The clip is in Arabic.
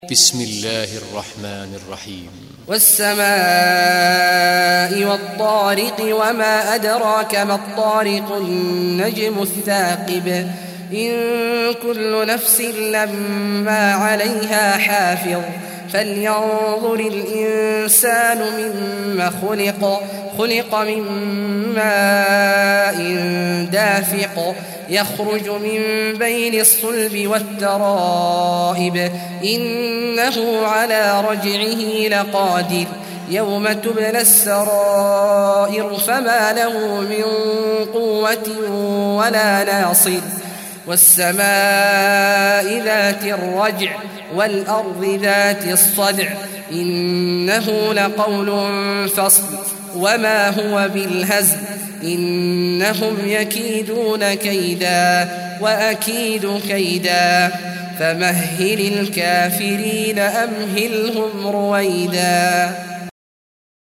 بسم الله الرحمن الرحيم والسماء والطارق وما أدراك ما الطارق النجم الثاقب إن كل نفس لما عليها حافظ فلينظر الإنسان مما خلق من ماء دافق يخرج من بين الصلب والترائب إنه على رجعه لقادر يوم تبلى السرائر فما له من قوة ولا ناصر والسماء ذات الرجع والأرض ذات الصدع إنه لقول فصل وما هو بالهزل إنهم يكيدون كيدا وأكيد كيدا فمهل الكافرين أمهلهم رويدا.